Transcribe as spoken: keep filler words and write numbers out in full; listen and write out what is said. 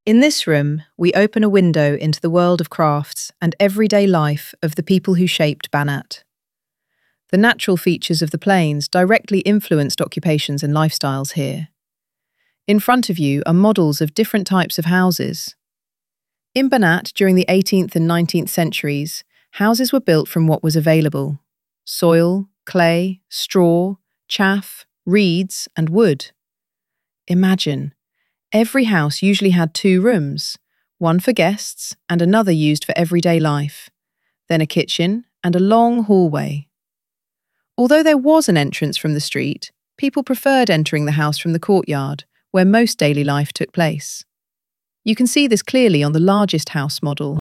In this room, we open a window into the world of crafts and everyday life of the people who shaped Banat. The natural features of the plains directly influenced occupations and lifestyles here. In front of you are models of different types of houses. In Banat, during the eighteenth and nineteenth centuries, houses were built from what was available: soil, clay, straw, chaff, reeds, and wood. Imagine, every house usually had two rooms, one for guests and another used for everyday life, then a kitchen and a long hallway. Although there was an entrance from the street, people preferred entering the house from the courtyard, where most daily life took place. You can see this clearly on the largest house model.